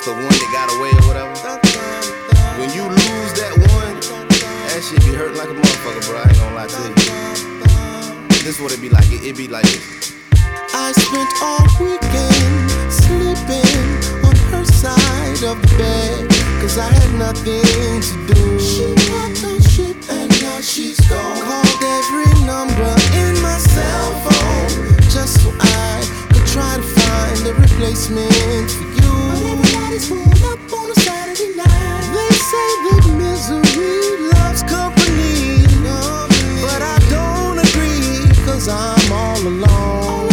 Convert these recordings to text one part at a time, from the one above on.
the one that got away or whatever. When you lose that one, that shit be hurting like a motherfucker, bro. I ain't gonna lie to you. This is what it be like. It be like this. I spent all weekend sleeping on her side of the bed, cause I had nothing to do. She packed her shit and now she's gone. Called every number in my cell phone just so I could try to find a replacement for you. But everybody's pulled up on a Saturday night. They say that misery loves company, but I don't agree, cause I'm all alone.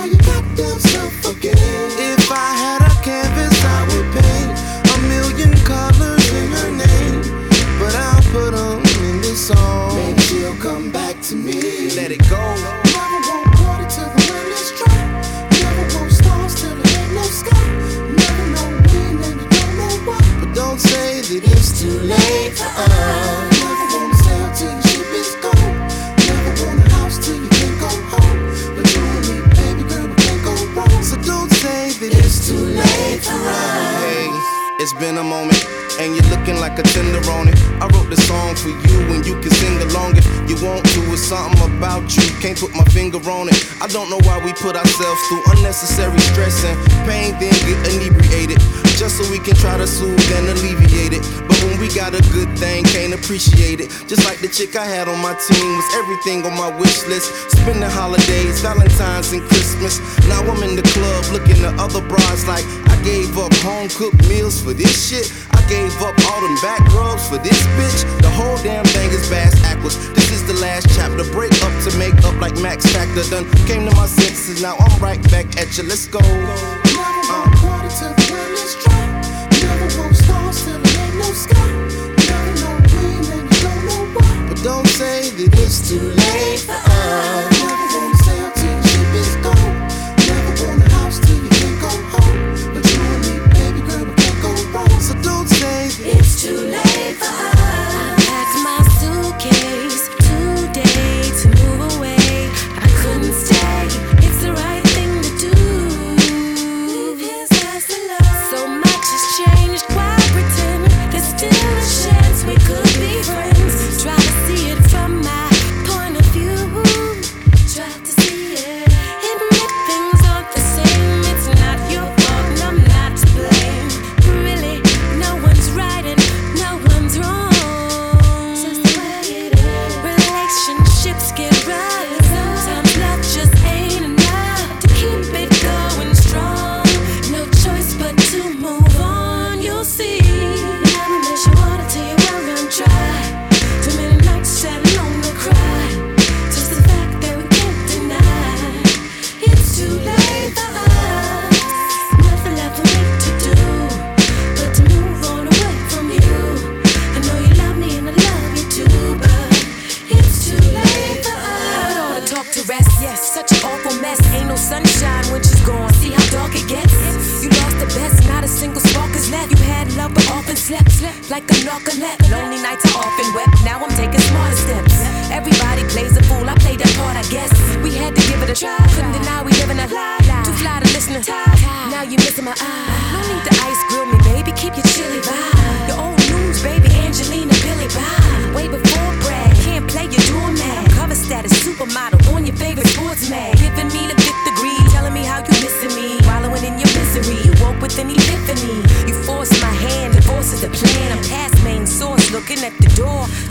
If I had a canvas, I would paint 1,000,000 colors in her name, but I'll put them in this song. Maybe she'll come back to me. Let it go. Never want water till the well is dry. Never want stars till there ain't no sky. Never know when and you don't know why. But don't say that it's too late for us. Never want to sail till your ship is gone. Never want a house till you can't go home. But you and me, baby girl, we can't go wrong. So don't say that it's too late for us. Hey, it's been a moment, and you're looking like a tenderoni. I wrote the song for you, and you can sing along if you want to. It's something about you, can't put my finger on it. I don't know why we put ourselves through unnecessary stress and pain, then get inebriated, just so we can try to soothe and alleviate it. But when we got a good thing, can't appreciate it. Just like the chick I had on my team was everything on my wish list. Spending holidays, Valentine's and Christmas. Now I'm in the club looking at other bras like I gave up home-cooked meals for this shit. I gave up all them back rubs for this bitch. The whole damn thing is bass backwards. This is the last chapter. Break up to make up like Max Factor. Done came to my senses, now I'm right back at you. Let's go. Never want water till the well is dry. Never want stars till there ain't no sky. Never know when and you don't know why. But don't say that it's too late for us. Never want to sail till your ship is gone. Never want a house till you can't go home. But you and me, baby girl, we can't go wrong. So don't say that it's too late for us. I packed my suitcase today to move away. I couldn't stay. It's the right thing to do. So much has changed. Why pretend there's still a chance we could be friends? Try to see it from my point of view. Try to see it. Admit things aren't the same. It's not your fault and I'm not to blame. Really, no one's right and no one's wrong. Just the way it is. Relationships get rough. Sometimes love just ain't enough to keep it going strong. No choice but to move on. You'll see. Never miss your water till your well run dry. Too many nights sat alone to cry. Just the fact that we can't deny it's too late for us. Nothing left for me to do but to move on away from you. I know you love me and I love you too, but it's too late for us. Put all the talk to rest, yes, such an awful mess. Ain't no sunshine when she's gone. See how dark it gets? You lost the best, not a single spark is left. You had love but often slept like a narcoleptic. Lonely nights I often wept. Now I'm taking smarter steps. Everybody plays a fool, I played that part, I guess. We had to give it a try. Couldn't deny we living a lie. Too fly to listen to. Now you missing my eye. No need to ice grill me, baby. Keep your chili vibe. Your old news, baby. Angelina, Billy Bob. Way before Brad. Can't play your doormat. Cover status, supermodel on your favorite sports mag. Giving me the fifth degree, telling me how you missing me. Wallowing in your misery. You woke with an epiphany. You forced my hand, divorce is the plan. I'm past main source, looking at the door.